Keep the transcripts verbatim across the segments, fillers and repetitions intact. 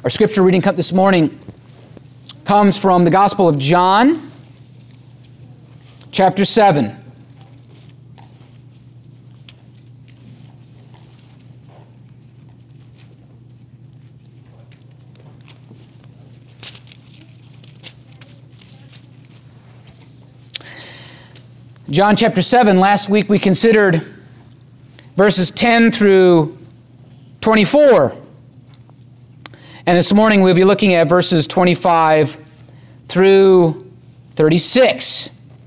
Our scripture reading this morning comes from the Gospel of John, chapter seven. John chapter seven, last week we considered verses ten through twenty-four. And this morning we'll be looking at verses twenty-five through thirty-six.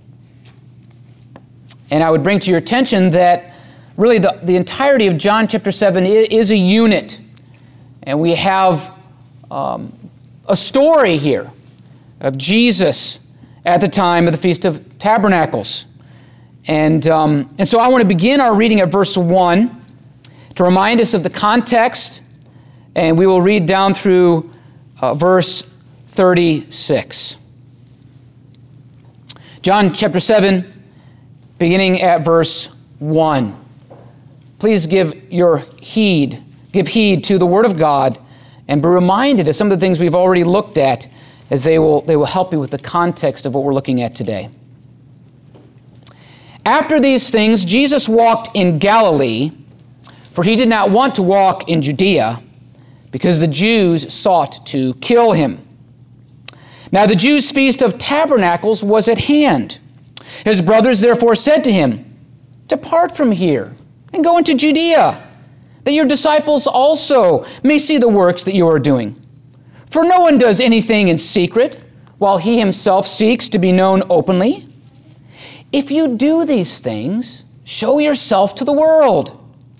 And I would bring to your attention that really the, the entirety of John chapter seven is, is a unit. And we have um, a story here of Jesus at the time of the Feast of Tabernacles. And, um, and so I want to begin our reading at verse one to remind us of the context, and we will read down through uh, verse thirty-six. John chapter seven, beginning at verse one. Please give your heed, give heed to the Word of God, and be reminded of some of the things we've already looked at, as they will, they will help you with the context of what we're looking at today. After these things, Jesus walked in Galilee, for he did not want to walk in Judea, because the Jews sought to kill him. Now the Jews' feast of tabernacles was at hand. His brothers therefore said to him, "Depart from here, and go into Judea, that your disciples also may see the works that you are doing. For no one does anything in secret, while he himself seeks to be known openly. If you do these things, show yourself to the world."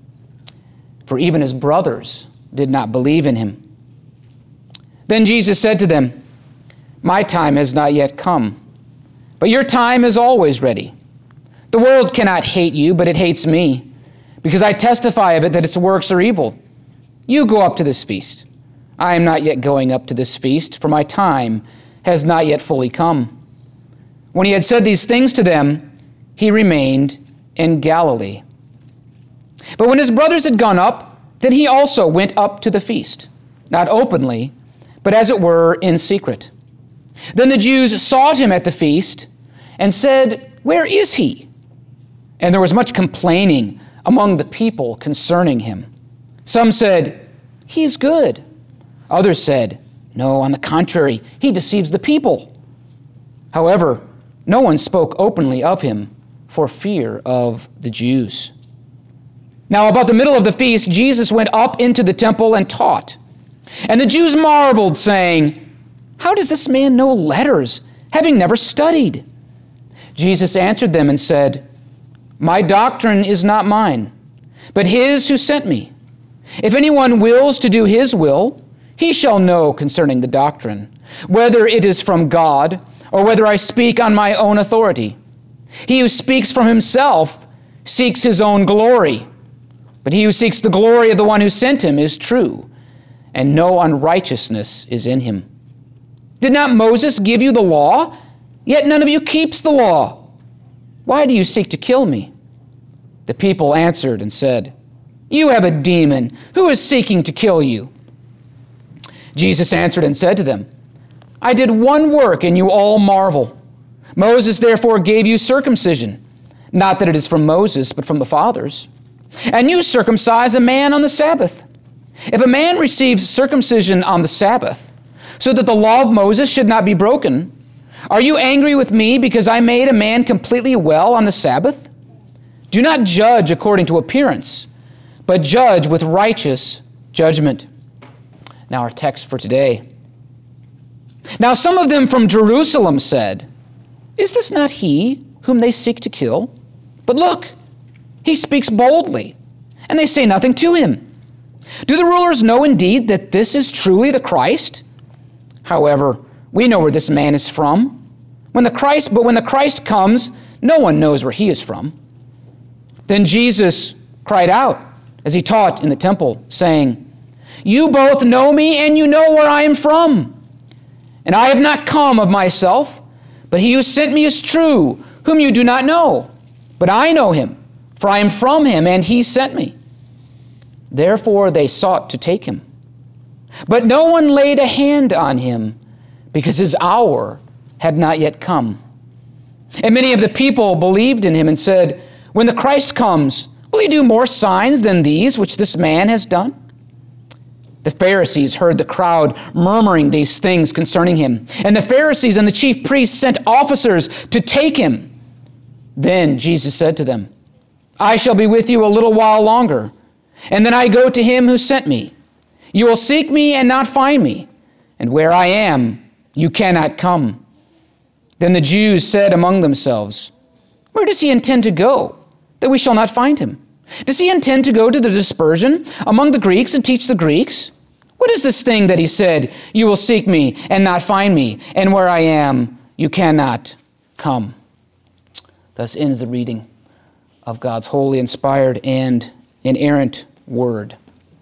For even his brothers did not believe in him. Then Jesus said to them, "My time has not yet come, but your time is always ready. The world cannot hate you, but it hates me, because I testify of it that its works are evil. You go up to this feast. I am not yet going up to this feast, for my time has not yet fully come." When he had said these things to them, he remained in Galilee. But when his brothers had gone up, then he also went up to the feast, not openly, but as it were in secret. Then the Jews sought him at the feast and said, "Where is he?" And there was much complaining among the people concerning him. Some said, "He is good." Others said, "No, on the contrary, he deceives the people." However, no one spoke openly of him for fear of the Jews. Now about the middle of the feast, Jesus went up into the temple and taught. And the Jews marveled, saying, "How does this man know letters, having never studied?" Jesus answered them and said, "My doctrine is not mine, but his who sent me. If anyone wills to do his will, he shall know concerning the doctrine, whether it is from God or whether I speak on my own authority. He who speaks from himself seeks his own glory, but he who seeks the glory of the one who sent him is true, and no unrighteousness is in him. Did not Moses give you the law? Yet none of you keeps the law. Why do you seek to kill me?" The people answered and said, "You have a demon. Who is seeking to kill you?" Jesus answered and said to them, "I did one work, and you all marvel. Moses therefore gave you circumcision, not that it is from Moses, but from the fathers. And you circumcise a man on the Sabbath. If a man receives circumcision on the Sabbath, so that the law of Moses should not be broken, are you angry with me because I made a man completely well on the Sabbath? Do not judge according to appearance, but judge with righteous judgment." Now our text for today. Now some of them from Jerusalem said, "Is this not he whom they seek to kill? But look, he speaks boldly, and they say nothing to him. Do the rulers know indeed that this is truly the Christ? However, we know where this man is from. When the Christ, but when the Christ comes, no one knows where he is from." Then Jesus cried out as he taught in the temple, saying, "You both know me, and you know where I am from. And I have not come of myself, but he who sent me is true, whom you do not know. But I know him, for I am from him, and he sent me." Therefore they sought to take him. But no one laid a hand on him, because his hour had not yet come. And many of the people believed in him and said, "When the Christ comes, will he do more signs than these which this man has done?" The Pharisees heard the crowd murmuring these things concerning him. And the Pharisees and the chief priests sent officers to take him. Then Jesus said to them, "I shall be with you a little while longer, and then I go to him who sent me. You will seek me and not find me, and where I am, you cannot come." Then the Jews said among themselves, "Where does he intend to go, that we shall not find him? Does he intend to go to the dispersion among the Greeks and teach the Greeks? What is this thing that he said, 'You will seek me and not find me, and where I am, you cannot come'?" Thus ends the reading of God's holy, inspired, and inerrant word.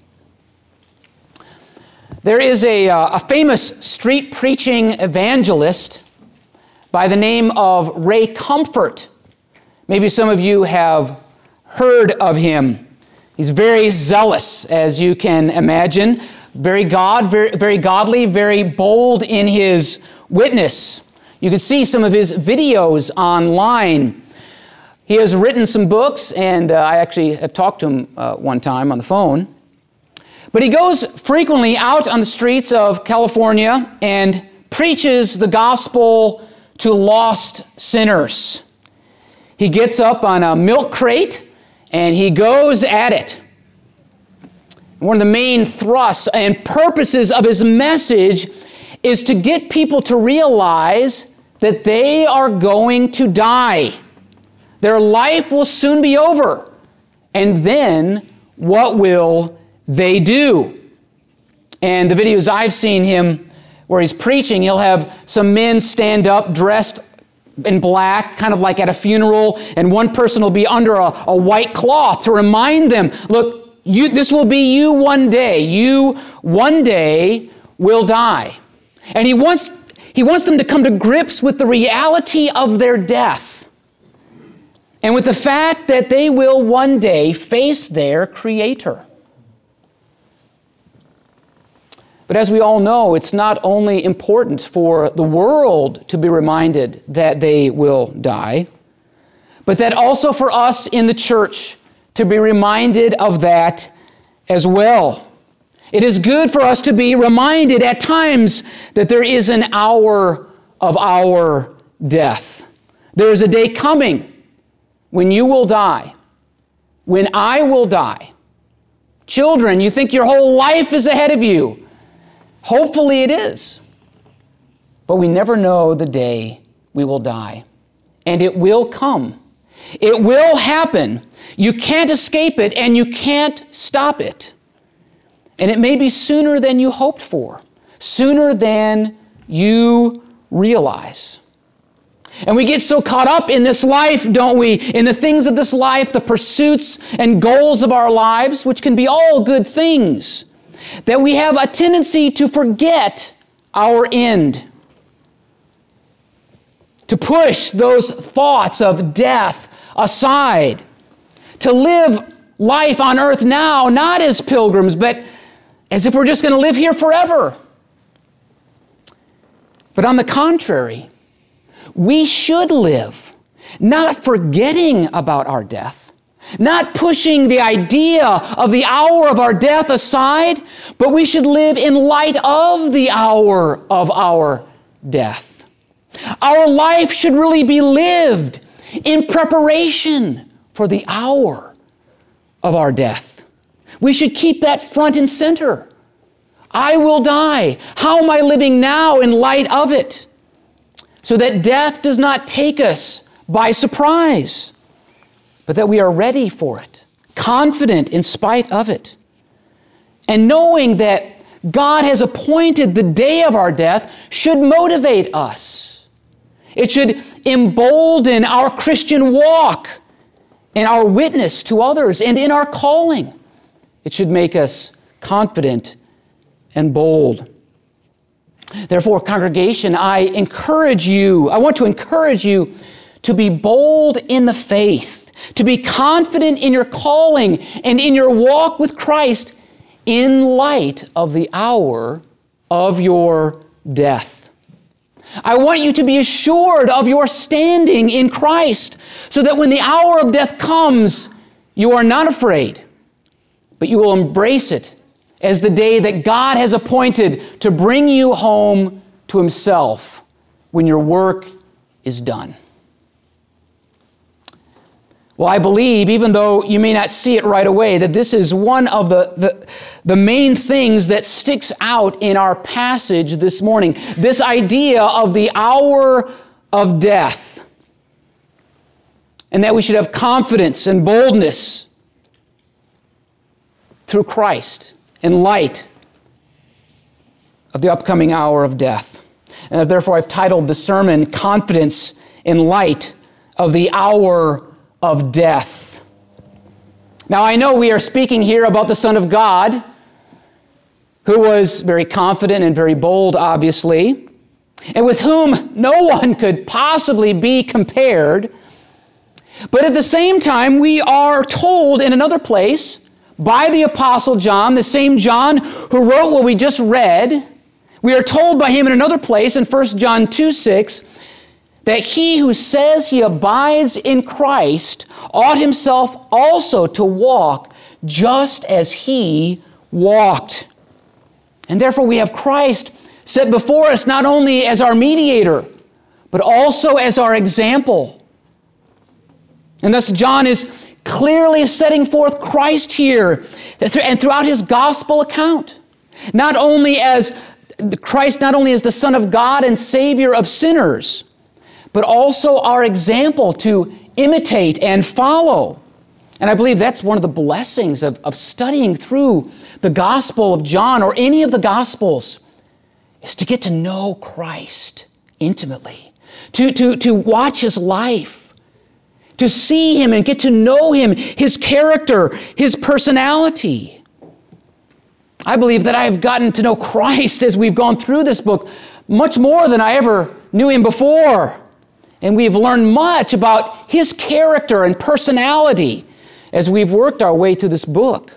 There is a, uh, a famous street preaching evangelist by the name of Ray Comfort. Maybe some of you have heard of him. He's very zealous, as you can imagine, very God, very, very godly, very bold in his witness. You can see some of his videos online. He has written some books, and uh, I actually have talked to him uh, one time on the phone. But he goes frequently out on the streets of California and preaches the gospel to lost sinners. He gets up on a milk crate and he goes at it. One of the main thrusts and purposes of his message is to get people to realize that they are going to die. Their life will soon be over. And then what will they do? And the videos I've seen him where he's preaching, he'll have some men stand up dressed in black, kind of like at a funeral, and one person will be under a, a white cloth to remind them, look, you, this will be you one day. You one day will die. And he wants, he wants them to come to grips with the reality of their death and with the fact that they will one day face their Creator. But as we all know, it's not only important for the world to be reminded that they will die, but that also for us in the church to be reminded of that as well. It is good for us to be reminded at times that there is an hour of our death. There is a day coming when you will die, when I will die. Children, you think your whole life is ahead of you. Hopefully it is. But we never know the day we will die. And it will come. It will happen. You can't escape it and you can't stop it. And it may be sooner than you hoped for, sooner than you realize. And we get so caught up in this life, don't we? In the things of this life, the pursuits and goals of our lives, which can be all good things, that we have a tendency to forget our end, to push those thoughts of death aside, to live life on earth now, not as pilgrims, but as if we're just going to live here forever. But on the contrary, we should live, not forgetting about our death, not pushing the idea of the hour of our death aside, but we should live in light of the hour of our death. Our life should really be lived in preparation for the hour of our death. We should keep that front and center. I will die. How am I living now in light of it? So that death does not take us by surprise, but that we are ready for it, confident in spite of it. And knowing that God has appointed the day of our death should motivate us. It should embolden our Christian walk and our witness to others and in our calling. It should make us confident and bold. Therefore, congregation, I encourage you, I want to encourage you to be bold in the faith, to be confident in your calling and in your walk with Christ, in light of the hour of your death. I want you to be assured of your standing in Christ, so that when the hour of death comes, you are not afraid, but you will embrace it as the day that God has appointed to bring you home to Himself when your work is done. Well, I believe, even though you may not see it right away, that this is one of the, the, the main things that sticks out in our passage this morning. This idea of the hour of death. And that we should have confidence and boldness through Christ in light of the upcoming hour of death. And therefore, I've titled the sermon, Confidence in Light of the Hour of Death. Now, I know we are speaking here about the Son of God, who was very confident and very bold, obviously, and with whom no one could possibly be compared. But at the same time, we are told in another place by the Apostle John, the same John who wrote what we just read, we are told by him in another place in First John two six, that he who says he abides in Christ ought himself also to walk just as he walked. And therefore we have Christ set before us not only as our mediator, but also as our example. And thus John is clearly setting forth Christ here and throughout his gospel account. Not only as Christ, not only as the Son of God and Savior of sinners, but also our example to imitate and follow. And I believe that's one of the blessings of, of studying through the Gospel of John or any of the Gospels, is to get to know Christ intimately, to, to, to watch His life, to see Him and get to know Him, His character, His personality. I believe that I have gotten to know Christ as we've gone through this book much more than I ever knew Him before. And we've learned much about His character and personality as we've worked our way through this book.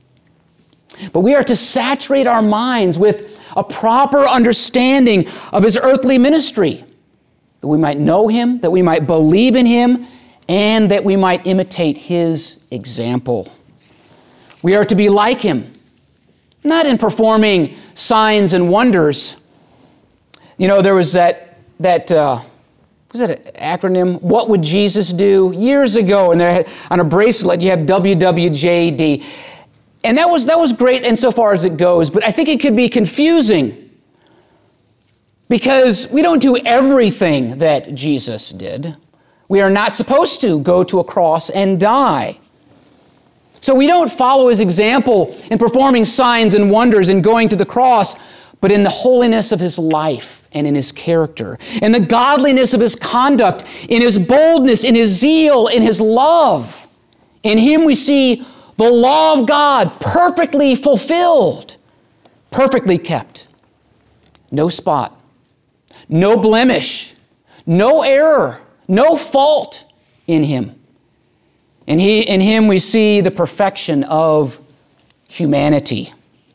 But we are to saturate our minds with a proper understanding of His earthly ministry, that we might know Him, that we might believe in Him, and that we might imitate His example. We are to be like Him, not in performing signs and wonders. You know, there was that, that uh, was that an acronym? What would Jesus do? Years ago, and there on a bracelet you have W W J D. And that was, that was great insofar as it goes, but I think it could be confusing because we don't do everything that Jesus did. We are not supposed to go to a cross and die. So we don't follow His example in performing signs and wonders and going to the cross, but in the holiness of His life and in His character, in the godliness of His conduct, in His boldness, in His zeal, in His love. In Him we see the law of God perfectly fulfilled, perfectly kept. No spot, no blemish, no error, no fault in Him. And he, in Him we see the perfection of humanity.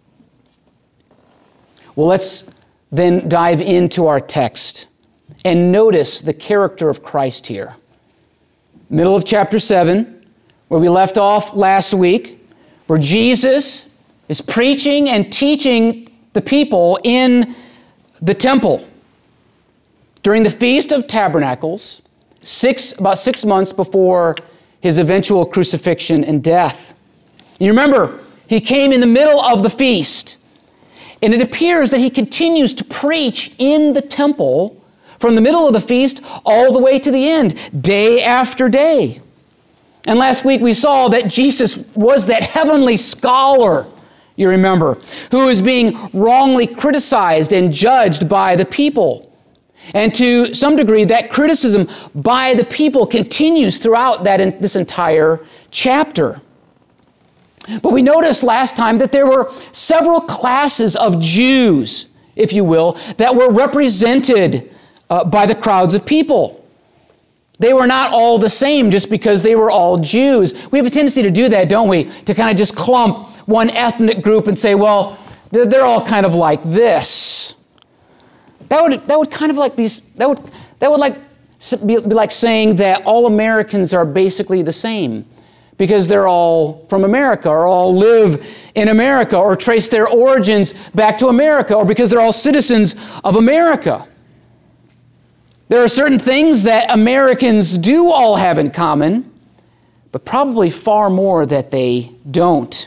Well, let's then dive into our text and notice the character of Christ here. Middle of chapter seven, where we left off last week, where Jesus is preaching and teaching the people in the temple during the Feast of Tabernacles, six, about six months before His eventual crucifixion and death. You remember, He came in the middle of the feast. And it appears that He continues to preach in the temple from the middle of the feast all the way to the end, day after day. And last week we saw that Jesus was that heavenly scholar, you remember, who is being wrongly criticized and judged by the people. And to some degree, that criticism by the people continues throughout that this entire chapter. But we noticed last time that there were several classes of Jews, if you will, that were represented uh, by the crowds of people. They were not all the same just because they were all Jews. We have a tendency to do that, don't we? To kind of just clump one ethnic group and say, well, they're, they're all kind of like this. That would that would kind of like be that would that would like be, be like saying that all Americans are basically the same because they're all from America or all live in America or trace their origins back to America or because they're all citizens of America. There are certain things that Americans do all have in common, but probably far more that they don't.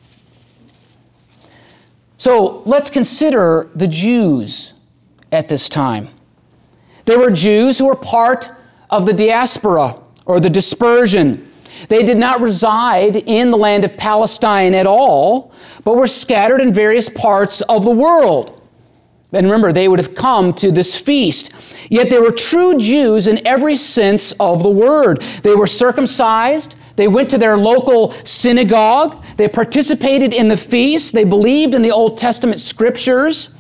So let's consider the Jews at this time. There were Jews who were part of the diaspora or the dispersion. They did not reside in the land of Palestine at all, but were scattered in various parts of the world. And remember, they would have come to this feast. Yet they were true Jews in every sense of the word. They were circumcised. They went to their local synagogue. They participated in the feast. They believed in the Old Testament scriptures.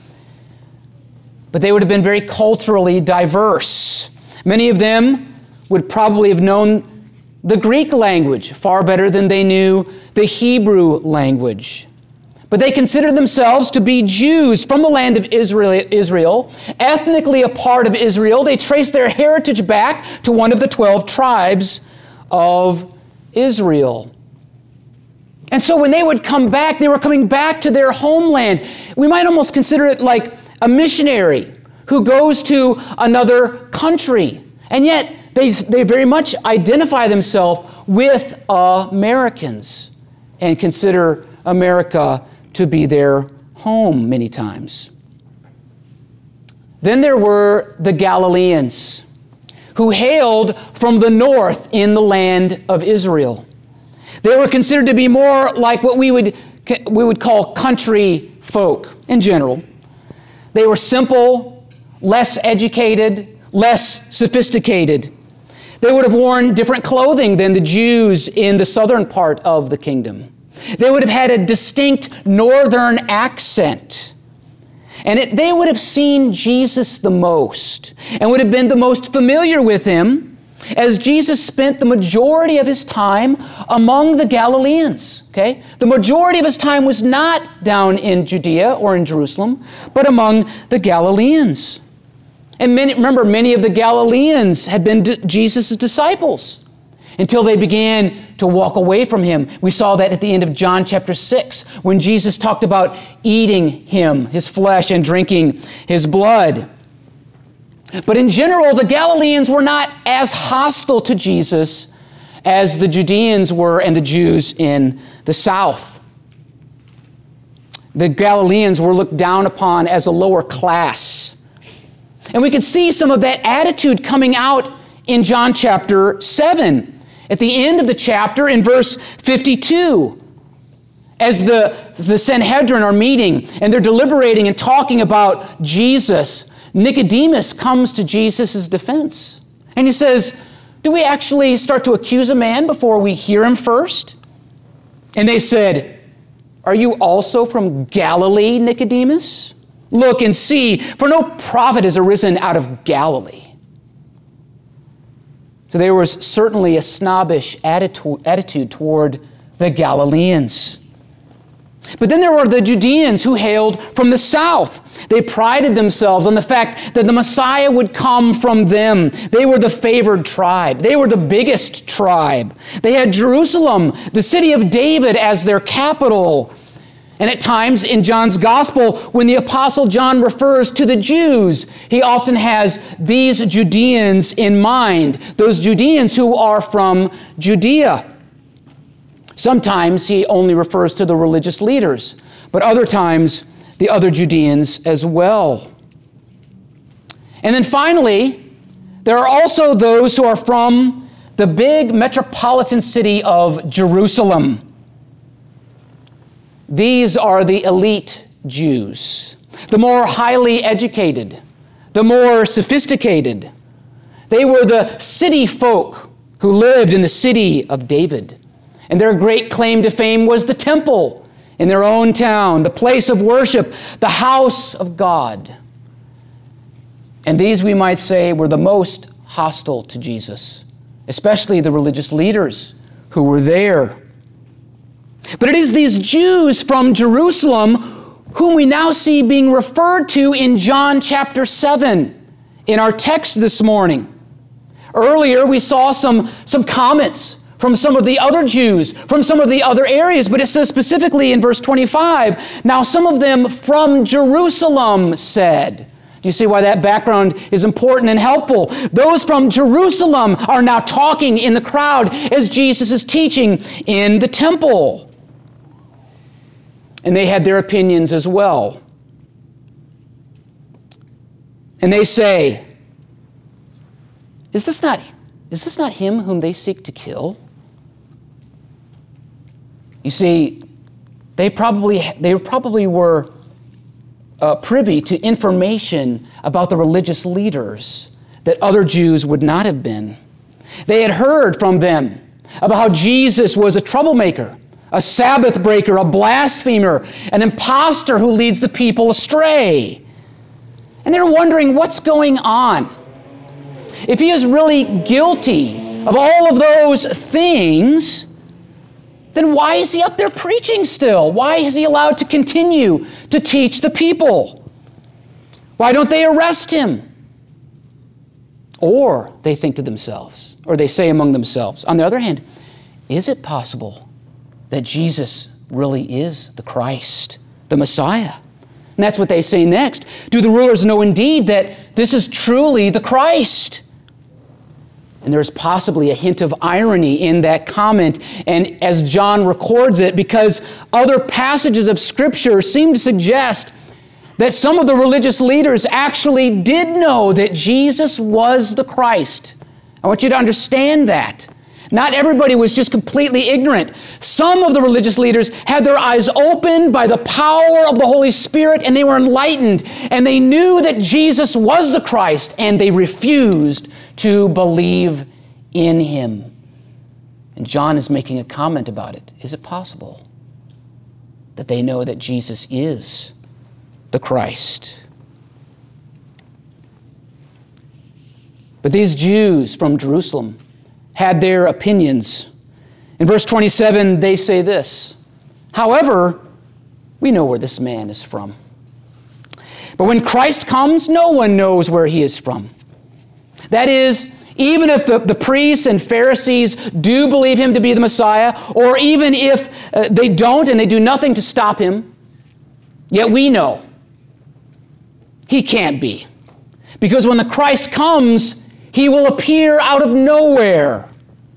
But they would have been very culturally diverse. Many of them would probably have known the Greek language far better than they knew the Hebrew language. But they considered themselves to be Jews from the land of Israel, Israel, ethnically a part of Israel. They traced their heritage back to one of the twelve tribes of Israel. And so when they would come back, they were coming back to their homeland. We might almost consider it like a missionary who goes to another country. And yet they, they very much identify themselves with Americans and consider America to be their home many times. Then there were the Galileans, who hailed from the north in the land of Israel. They were considered to be more like what we would, we would call country folk in general. They were simple, less educated, less sophisticated. They would have worn different clothing than the Jews in the southern part of the kingdom. They would have had a distinct northern accent. And it, they would have seen Jesus the most and would have been the most familiar with him as Jesus spent the majority of his time among the Galileans. Okay? The majority of his time was not down in Judea or in Jerusalem, but among the Galileans. And many, remember, many of the Galileans had been d- Jesus' disciples until they began to walk away from him. We saw that at the end of John chapter six, when Jesus talked about eating him, his flesh, and drinking his blood. But in general, the Galileans were not as hostile to Jesus as the Judeans were and the Jews in the south. The Galileans were looked down upon as a lower class. And we can see some of that attitude coming out in John chapter seven. At the end of the chapter, in verse fifty-two, as the, the Sanhedrin are meeting and they're deliberating and talking about Jesus, Nicodemus comes to Jesus' defense. And he says, do we actually start to accuse a man before we hear him first? And they said, are you also from Galilee, Nicodemus? Look and see, for no prophet has arisen out of Galilee. So there was certainly a snobbish attitude, attitude toward the Galileans. But then there were the Judeans who hailed from the south. They prided themselves on the fact that the Messiah would come from them. They were the favored tribe. They were the biggest tribe. They had Jerusalem, the city of David, as their capital. And at times in John's gospel, when the apostle John refers to the Jews, he often has these Judeans in mind, those Judeans who are from Judea. Sometimes he only refers to the religious leaders, but other times the other Judeans as well. And then finally, there are also those who are from the big metropolitan city of Jerusalem. These are the elite Jews, the more highly educated, the more sophisticated. They were the city folk who lived in the city of David. And their great claim to fame was the temple in their own town, the place of worship, the house of God. And these, we might say, were the most hostile to Jesus, especially the religious leaders who were there. But it is these Jews from Jerusalem whom we now see being referred to in John chapter seven in our text this morning. Earlier, we saw some, some comments from some of the other Jews, from some of the other areas, but it says specifically in verse twenty-five, now some of them from Jerusalem said. Do you see why that background is important and helpful? Those from Jerusalem are now talking in the crowd as Jesus is teaching in the temple. And they had their opinions as well. And they say, Is this not, is this not him whom they seek to kill? You see, they probably, they probably were uh, privy to information about the religious leaders that other Jews would not have been. They had heard from them about how Jesus was a troublemaker, a Sabbath breaker, a blasphemer, an imposter who leads the people astray. And they're wondering what's going on. If he is really guilty of all of those things, then why is he up there preaching still? Why is he allowed to continue to teach the people? Why don't they arrest him? Or they think to themselves, or they say among themselves, on the other hand, is it possible that Jesus really is the Christ, the Messiah? And that's what they say next. Do the rulers know indeed that this is truly the Christ? And there's possibly a hint of irony in that comment, and as John records it, because other passages of Scripture seem to suggest that some of the religious leaders actually did know that Jesus was the Christ. I want you to understand that. Not everybody was just completely ignorant. Some of the religious leaders had their eyes opened by the power of the Holy Spirit, and they were enlightened, and they knew that Jesus was the Christ, and they refused to believe in him. And John is making a comment about it. Is it possible that they know that Jesus is the Christ? But these Jews from Jerusalem had their opinions. In verse twenty-seven, they say this, however, we know where this man is from. But when Christ comes, no one knows where he is from. That is, even if the, the priests and Pharisees do believe him to be the Messiah, or even if uh, they don't and they do nothing to stop him, yet we know he can't be. Because when the Christ comes, he will appear out of nowhere.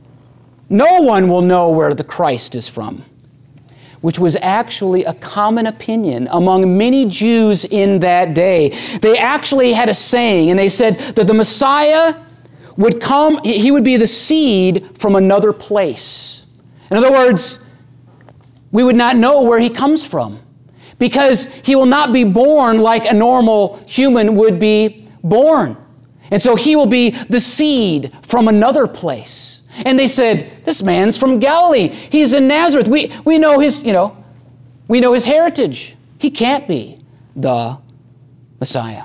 No one will know where the Christ is from, which was actually a common opinion among many Jews in that day. They actually had a saying, and they said that the Messiah would come, he would be the seed from another place. In other words, we would not know where he comes from, because he will not be born like a normal human would be born. And so he will be the seed from another place. And they said, this man's from Galilee. He's in Nazareth. We, we know his, you know, we know his heritage. He can't be the Messiah.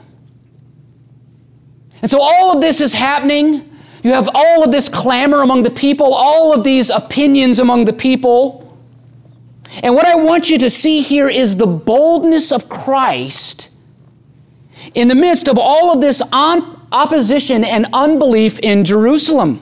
And so all of this is happening. You have all of this clamor among the people, all of these opinions among the people. And what I want you to see here is the boldness of Christ in the midst of all of this on, opposition and unbelief in Jerusalem.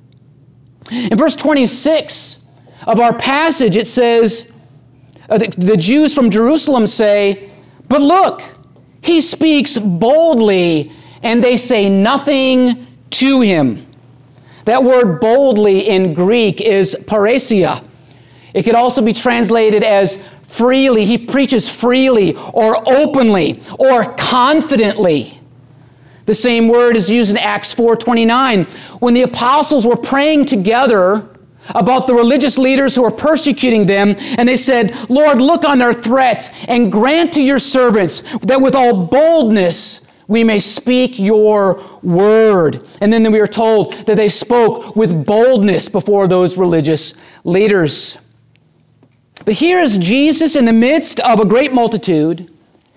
In verse twenty-six of our passage, it says, uh, the, the Jews from Jerusalem say, but look, he speaks boldly, and they say nothing to him. That word boldly in Greek is parousia. It could also be translated as freely. He preaches freely or openly or confidently. The same word is used in Acts four twenty-nine. When the apostles were praying together about the religious leaders who were persecuting them, and they said, Lord, look on their threats and grant to your servants that with all boldness we may speak your word. And then we are told that they spoke with boldness before those religious leaders. But here is Jesus in the midst of a great multitude,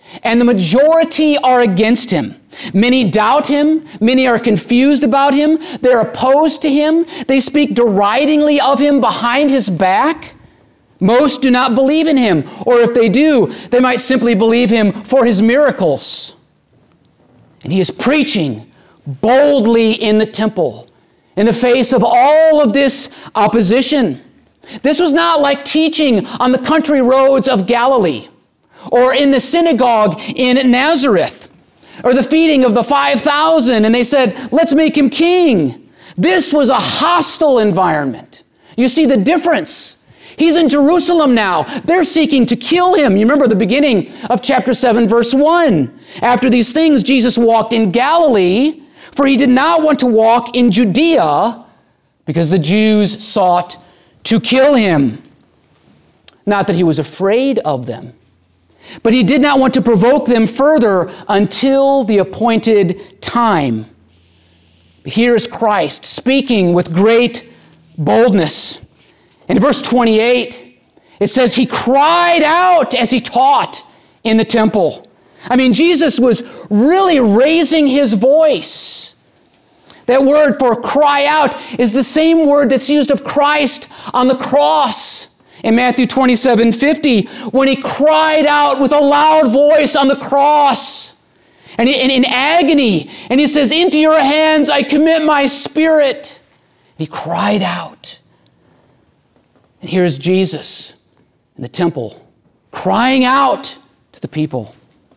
and the majority are against him. Many doubt him. Many are confused about him. They're opposed to him. They speak deridingly of him behind his back. Most do not believe in him, or if they do, they might simply believe him for his miracles. And he is preaching boldly in the temple in the face of all of this opposition. This was not like teaching on the country roads of Galilee, or in the synagogue in Nazareth, or the feeding of the five thousand, and they said, let's make him king. This was a hostile environment. You see the difference. He's in Jerusalem now. They're seeking to kill him. You remember the beginning of chapter seven, verse one. After these things, Jesus walked in Galilee, for he did not want to walk in Judea, because the Jews sought to kill him. Not that he was afraid of them, but he did not want to provoke them further until the appointed time. Here is Christ speaking with great boldness. In verse twenty-eight, it says, he cried out as he taught in the temple. I mean, Jesus was really raising his voice. That word for cry out is the same word that's used of Christ on the cross in Matthew twenty-seven fifty, when he cried out with a loud voice on the cross and in, in agony. And he says, into your hands I commit my spirit. He cried out. And here's Jesus in the temple crying out to the people.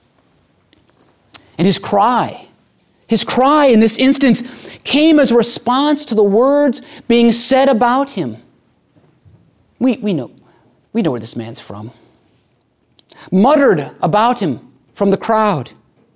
And his cry, his cry in this instance came as a response to the words being said about him. We, we know, we know where this man's from. Muttered about him from the crowd.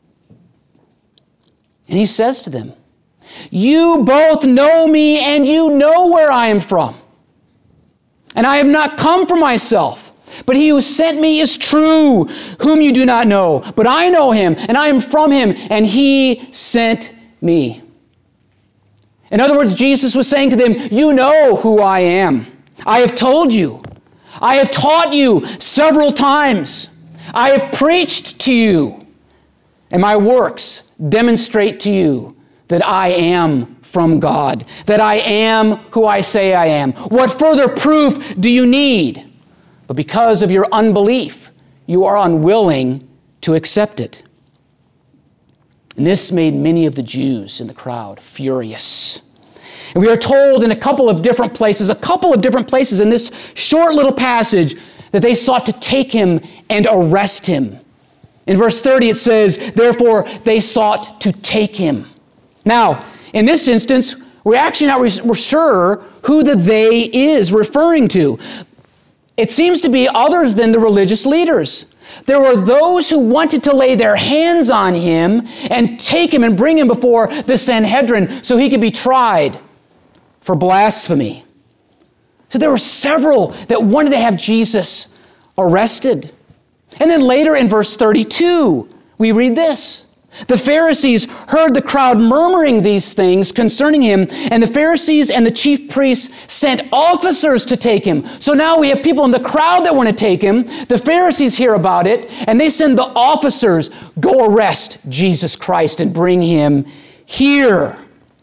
And he says to them, you both know me and you know where I am from. And I have not come for myself, but he who sent me is true, whom you do not know. But I know him, and I am from him, and he sent me. In other words, Jesus was saying to them, you know who I am. I have told you. I have taught you several times. I have preached to you. And my works demonstrate to you that I am from God, that I am who I say I am. What further proof do you need? But because of your unbelief, you are unwilling to accept it. And this made many of the Jews in the crowd furious. And we are told in a couple of different places, a couple of different places in this short little passage, that they sought to take him and arrest him. In verse thirty it says, therefore they sought to take him. Now, in this instance, we're actually not re- sure who the they is referring to. It seems to be others than the religious leaders. There were those who wanted to lay their hands on him and take him and bring him before the Sanhedrin so he could be tried for blasphemy. So there were several that wanted to have Jesus arrested. And then later in verse thirty-two, we read this. The Pharisees heard the crowd murmuring these things concerning him, and the Pharisees and the chief priests sent officers to take him. So now we have people in the crowd that want to take him. The Pharisees hear about it, and they send the officers, go arrest Jesus Christ and bring him here.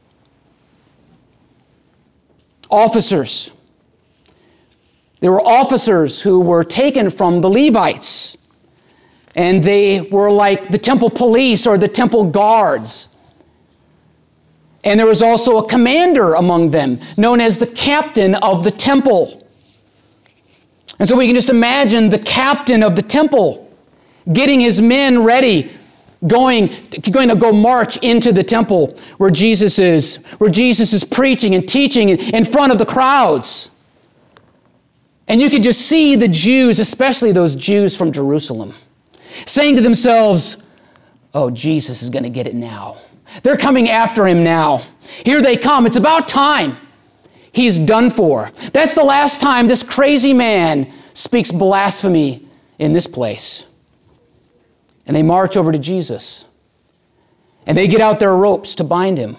Officers. There were officers who were taken from the Levites. And they were like the temple police or the temple guards. And there was also a commander among them, known as the captain of the temple. And so we can just imagine the captain of the temple getting his men ready, going, going to go march into the temple where Jesus is, where Jesus is preaching and teaching in front of the crowds. And you could just see the Jews, especially those Jews from Jerusalem, saying to themselves, oh, Jesus is going to get it now. They're coming after him now. Here they come. It's about time. He's done for. That's the last time this crazy man speaks blasphemy in this place. And they march over to Jesus. And they get out their ropes to bind him.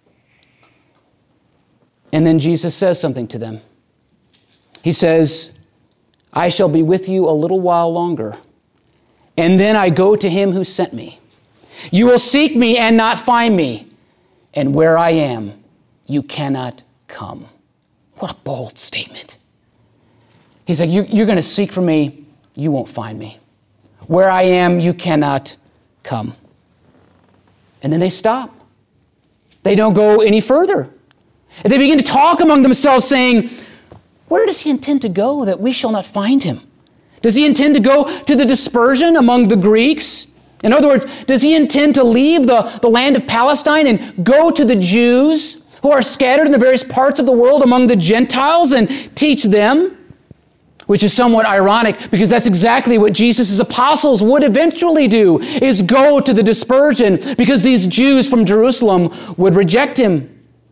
And then Jesus says something to them. He says, I shall be with you a little while longer. and then I go to him who sent me. You will seek me and not find me, and where I am, you cannot come. What a bold statement. He's like, you, you're going to seek for me, you won't find me. Where I am, you cannot come. And then they stop. They don't go any further. And they begin to talk among themselves, saying, where does he intend to go that we shall not find him? Does he intend to go to the dispersion among the Greeks? In other words, does he intend to leave the, the land of Palestine and go to the Jews who are scattered in the various parts of the world among the Gentiles and teach them? Which is somewhat ironic because that's exactly what Jesus' apostles would eventually do, is go to the dispersion because these Jews from Jerusalem would reject him.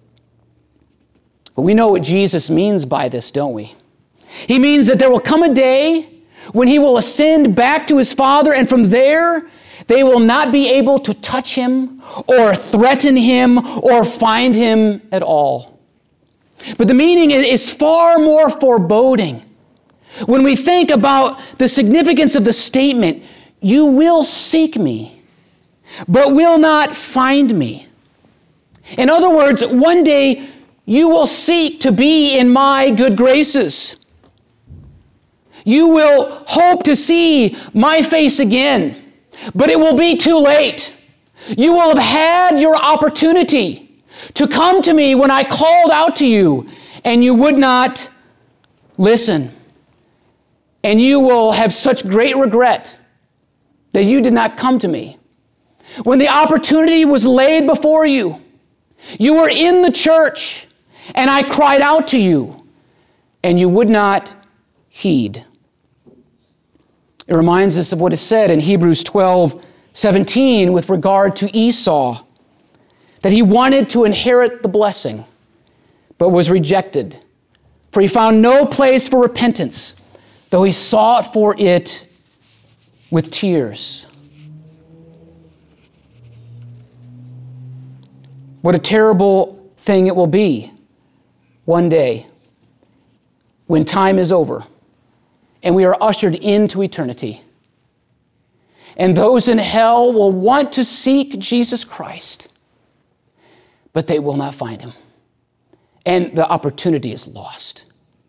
But we know what Jesus means by this, don't we? He means that there will come a day when he will ascend back to his Father, and from there they will not be able to touch him or threaten him or find him at all. But the meaning is far more foreboding. When we think about the significance of the statement, you will seek me, but will not find me. In other words, one day you will seek to be in my good graces. You will hope to see my face again, but it will be too late. You will have had your opportunity to come to me when I called out to you, and you would not listen. And you will have such great regret that you did not come to me. When the opportunity was laid before you, you were in the church, and I cried out to you, and you would not heed. It reminds us of what is said in Hebrews twelve seventeen with regard to Esau, that he wanted to inherit the blessing, but was rejected, for he found no place for repentance, though he sought for it with tears. What a terrible thing it will be one day when time is over and we are ushered into eternity. And those in hell will want to seek Jesus Christ, but they will not find him. And the opportunity is lost.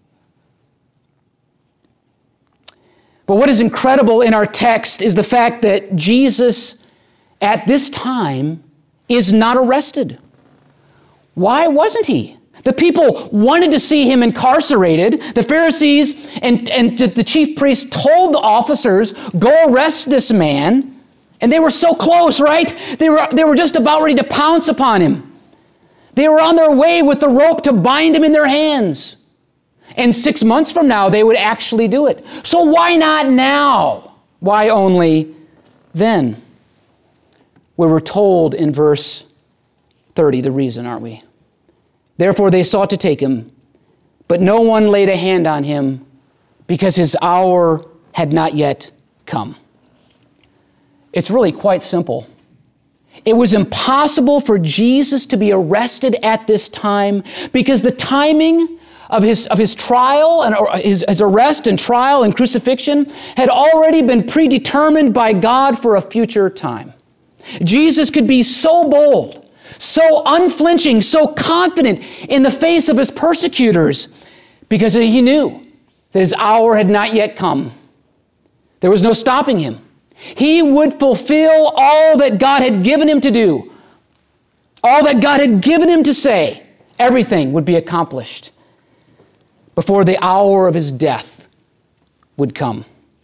But what is incredible in our text is the fact that Jesus, at this time, is not arrested. Why wasn't he? The people wanted to see him incarcerated. The Pharisees and, and the chief priests told the officers, go arrest this man. And they were so close, right? They were, they were just about ready to pounce upon him. They were on their way with the rope to bind him in their hands. And six months from now, they would actually do it. So why not now? Why only then? We were told in verse thirty the reason, aren't we? Therefore they sought to take him, but no one laid a hand on him because his hour had not yet come. It's really quite simple. It was impossible for Jesus to be arrested at this time because the timing of his, of his trial and his, his arrest and trial and crucifixion had already been predetermined by God for a future time. Jesus could be so bold, so unflinching, so confident in the face of his persecutors because he knew that his hour had not yet come. There was no stopping him. He would fulfill all that God had given him to do, all that God had given him to say. Everything would be accomplished before the hour of his death would come.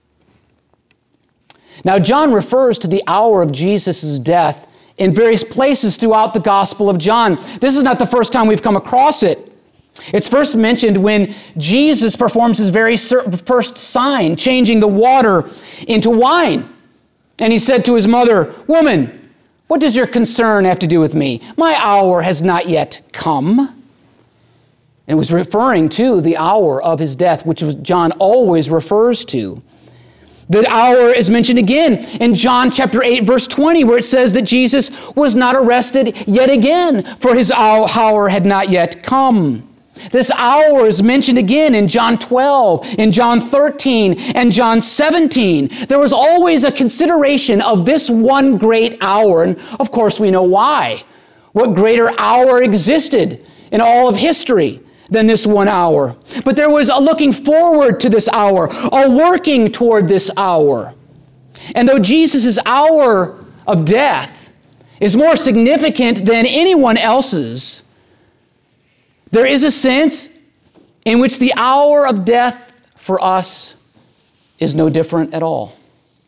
Now, John refers to the hour of Jesus' death in various places throughout the Gospel of John. This is not the first time we've come across it. It's first mentioned when Jesus performs his very first sign, changing the water into wine. And he said to his mother, "Woman, what does your concern have to do with me? My hour has not yet come." And it was referring to the hour of his death, which John always refers to. The hour is mentioned again in John chapter eight, verse twenty, where it says that Jesus was not arrested yet again, for his hour had not yet come. This hour is mentioned again in John twelve, in John thirteen, and John seventeen. There was always a consideration of this one great hour, and of course we know why. What greater hour existed in all of history than this one hour? But there was a looking forward to this hour, a working toward this hour. And though Jesus' hour of death is more significant than anyone else's, there is a sense in which the hour of death for us is no different at all.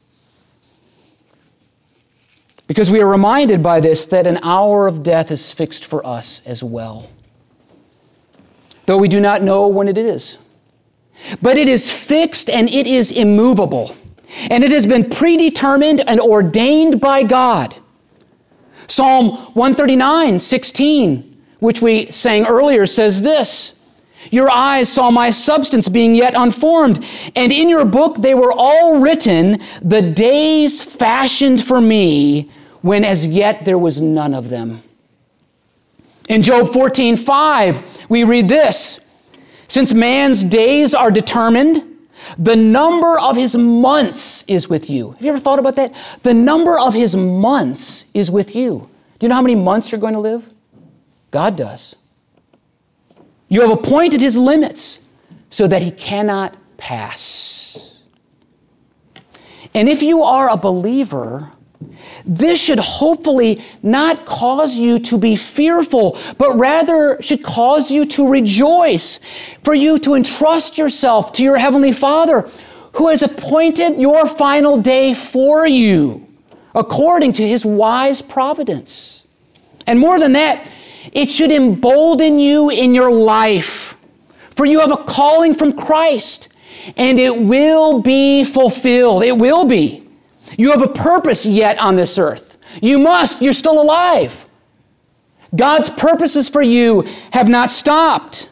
Because we are reminded by this that an hour of death is fixed for us as well, though we do not know when it is. But it is fixed and it is immovable, and it has been predetermined and ordained by God. Psalm one thirty-nine, sixteen, which we sang earlier, says this: "Your eyes saw my substance being yet unformed, and in your book they were all written, the days fashioned for me, when as yet there was none of them." In Job fourteen five, we read this: "Since man's days are determined, the number of his months is with you." Have you ever thought about that? The number of his months is with you. Do you know how many months you're going to live? God does. You have appointed his limits so that he cannot pass. And if you are a believer, this should hopefully not cause you to be fearful, but rather should cause you to rejoice, for you to entrust yourself to your Heavenly Father, who has appointed your final day for you, according to his wise providence. And more than that, it should embolden you in your life, for you have a calling from Christ, and it will be fulfilled. It will be. You have a purpose yet on this earth. You must. You're still alive. God's purposes for you have not stopped.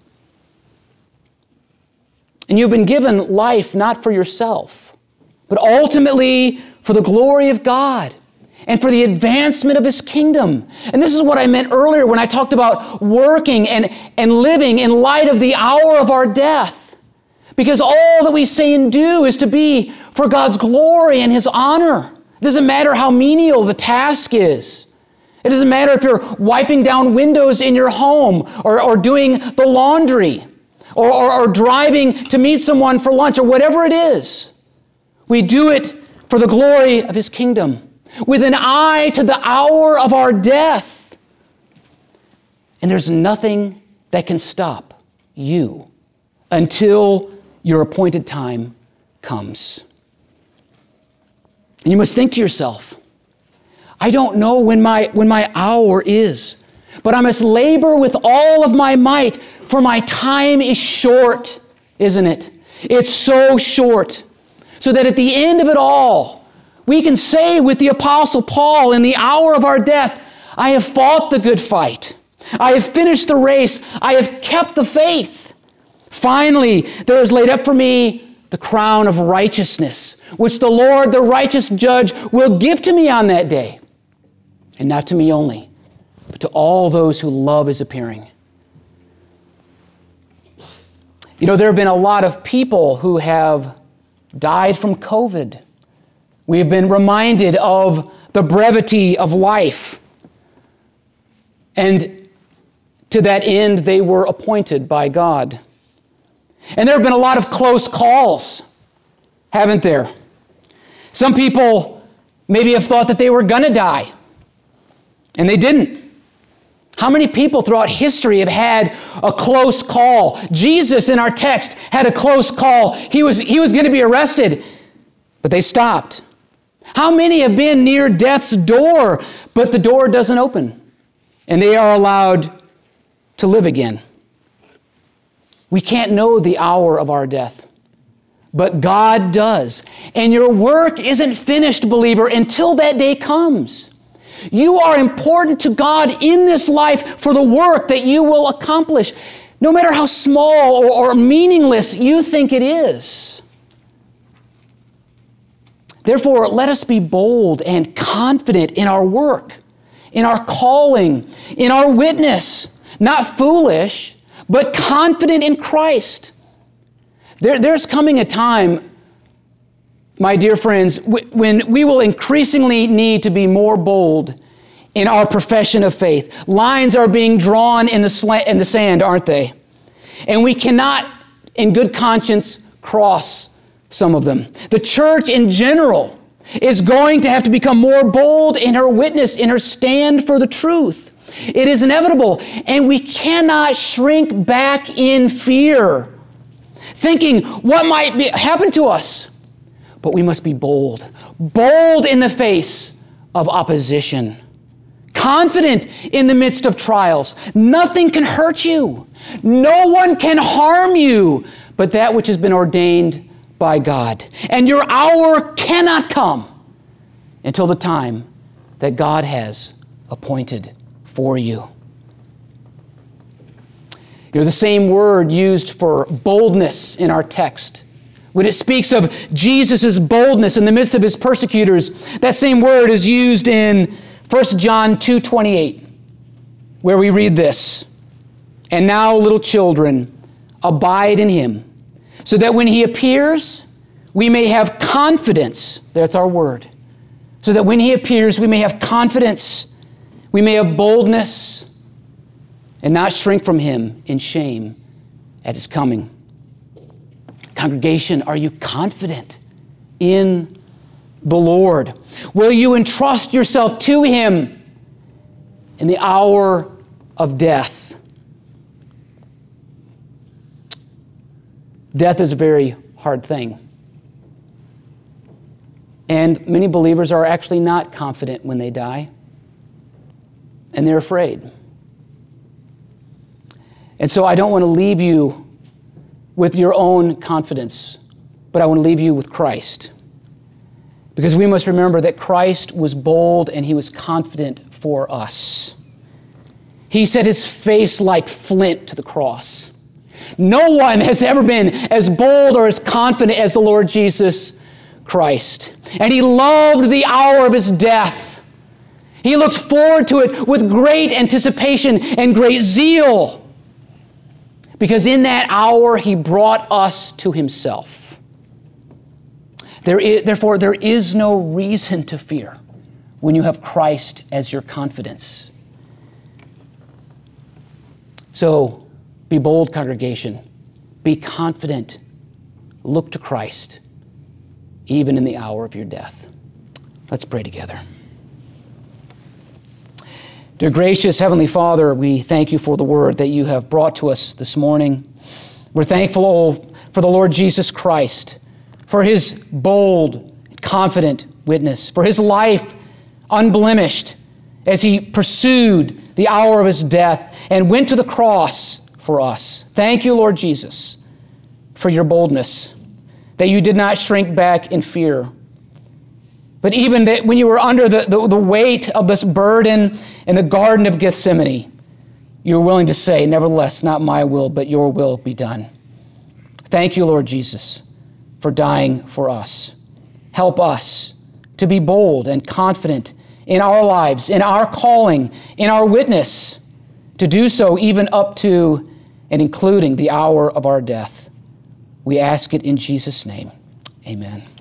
And you've been given life not for yourself, but ultimately for the glory of God and for the advancement of his kingdom. And this is what I meant earlier when I talked about working and, and living in light of the hour of our death. Because all that we say and do is to be for God's glory and his honor. It doesn't matter how menial the task is. It doesn't matter if you're wiping down windows in your home or, or doing the laundry or, or, or driving to meet someone for lunch or whatever it is. We do it for the glory of his kingdom, with an eye to the hour of our death. And there's nothing that can stop you until your appointed time comes. And you must think to yourself, I don't know when my, when my hour is, but I must labor with all of my might, for my time is short, isn't it? It's so short. So that at the end of it all, we can say with the Apostle Paul in the hour of our death, I have fought the good fight. I have finished the race. I have kept the faith. Finally, there is laid up for me the crown of righteousness, which the Lord, the righteous judge, will give to me on that day. And not to me only, but to all those who love his appearing. You know, there have been a lot of people who have died from COVID. We have been reminded of the brevity of life. And to that end, they were appointed by God. And there have been a lot of close calls, haven't there? Some people maybe have thought that they were going to die, and they didn't. How many people throughout history have had a close call? Jesus, in our text, had a close call. He was, he was going to be arrested, but they stopped. How many have been near death's door, but the door doesn't open, and they are allowed to live again? We can't know the hour of our death, but God does. And your work isn't finished, believer, until that day comes. You are important to God in this life for the work that you will accomplish, no matter how small or, or meaningless you think it is. Therefore, let us be bold and confident in our work, in our calling, in our witness, not foolish, but confident in Christ. There, there's coming a time, my dear friends, when we will increasingly need to be more bold in our profession of faith. Lines are being drawn in the, sla- in the sand, aren't they? And we cannot, in good conscience, cross some of them. The church in general is going to have to become more bold in her witness, in her stand for the truth. It is inevitable, and we cannot shrink back in fear, thinking what might be, happen to us. But we must be bold, bold in the face of opposition, confident in the midst of trials. Nothing can hurt you. No one can harm you but that which has been ordained by God. And your hour cannot come until the time that God has appointed for you. You know, the same word used for boldness in our text, when it speaks of Jesus' boldness in the midst of his persecutors, that same word is used in First John two twenty-eight, where we read this, "And now, little children, abide in him, so that when he appears, we may have confidence." That's our word. So that when he appears, we may have confidence, we may have boldness, and not shrink from him in shame at his coming. Congregation, are you confident in the Lord? Will you entrust yourself to him in the hour of death? Death is a very hard thing. And many believers are actually not confident when they die, and they're afraid. And so I don't want to leave you with your own confidence, but I want to leave you with Christ. Because we must remember that Christ was bold and he was confident for us. He set his face like flint to the cross. No one has ever been as bold or as confident as the Lord Jesus Christ. And he loved the hour of his death. He looked forward to it with great anticipation and great zeal. Because in that hour, he brought us to himself. There is, therefore, there is no reason to fear when you have Christ as your confidence. So, be bold, congregation. Be confident. Look to Christ, even in the hour of your death. Let's pray together. Dear gracious Heavenly Father, we thank you for the word that you have brought to us this morning. We're thankful oh, for the Lord Jesus Christ, for his bold, confident witness, for his life unblemished as he pursued the hour of his death and went to the cross for us. Thank you, Lord Jesus, for your boldness, that you did not shrink back in fear. But even that when you were under the, the, the weight of this burden in the Garden of Gethsemane, you were willing to say, nevertheless, not my will, but your will be done. Thank you, Lord Jesus, for dying for us. Help us to be bold and confident in our lives, in our calling, in our witness, to do so even up to and including the hour of our death. We ask it in Jesus' name. Amen.